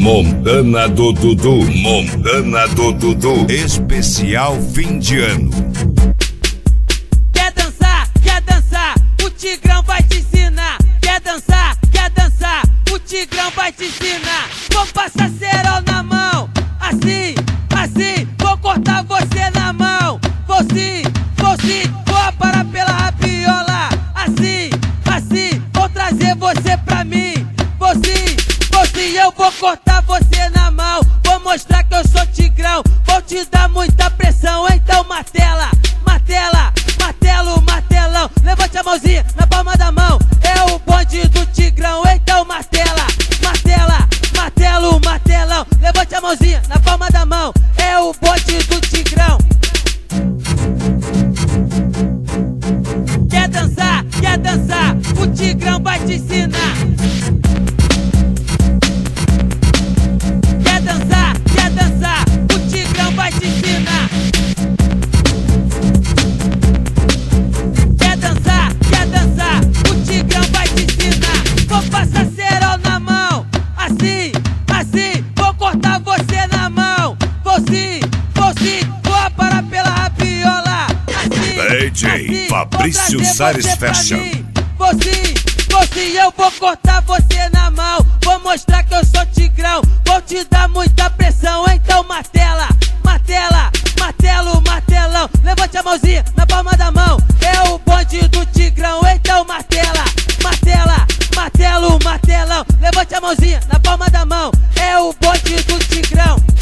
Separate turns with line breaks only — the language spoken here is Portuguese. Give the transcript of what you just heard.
Montana do Dudu, Montana do Dudu, especial fim de ano.
Quer dançar, o Tigrão vai te ensinar. Quer dançar, o Tigrão vai te ensinar. Vou passar cerol na mão, assim, vou cortar você na mão. Vou sim, vou aparar pela rabiola. Assim, vou trazer você pra mim. Vou sim, eu vou cortar você na mão. Vou mostrar que eu sou Tigrão, vou te dar muita pressão. Então martela, martelão. Levante a mãozinha na palma da mão. É o bonde do Tigrão, então martela, martelão. Levante a mãozinha na palma da mão. É o bonde do Tigrão. Quer dançar, o Tigrão vai te ensinar. Quer dançar, o Tigrão vai te ensinar. Quer dançar, o Tigrão vai te ensinar. Vou passar cerol na mão, assim, vou cortar você na mão. Vou sim, vou aparar pela rabiola.
DJ Fabrício Salles Fashion.
Vou sim, eu vou cortar você na mão. Vou mostrar que eu sou Tigrão, vou te dar muita pressão. Então martela, martelão. Levante a mãozinha na palma da mão. É o bonde do Tigrão, então martela, martelão. Levante a mãozinha na palma da mão. É o bonde do Tigrão.